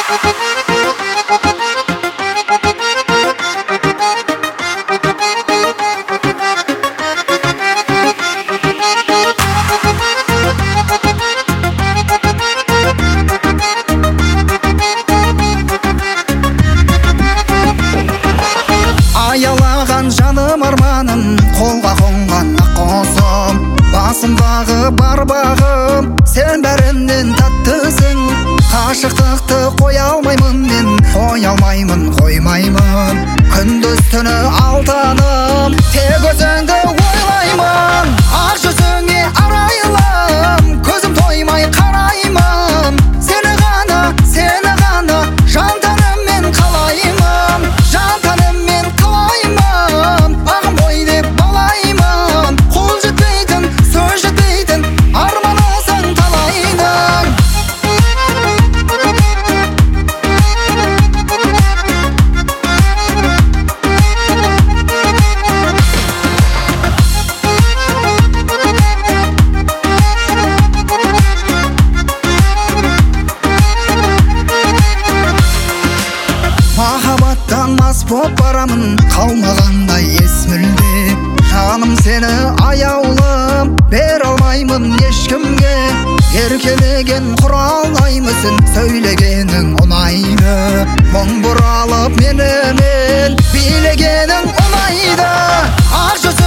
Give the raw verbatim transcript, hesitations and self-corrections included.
Аялаған жаным арманым, қолға қонған ақ құсым, басымдағы бар бағым, сен бәрінен таттысың. Қашықтықты қоя алмаймын мен, қоя алмаймын, қоймаймын. Күндіз түні алтыным, тек өзіңді ойлаймын. Ақ жүзіңе арайлым, көзім тоймай қараймын. Сені ғана, сені ғана жан тәніммен қалаймын. Жан тәніммен қалаймын, ағым ғой деп балаймын. Қол жетпейтін, сөз жетпейтін арманысың талайдың. Махаббаттан мас боп барамын, қалмағандай ес мүлде. Жаным сені аяулым, бер алмаймын ешкімге. Еркелеген құра алмаймысың, сөйлегенің ұнайды. Мұң бұралып менімен билегенің ұнайды. Ақ жүзі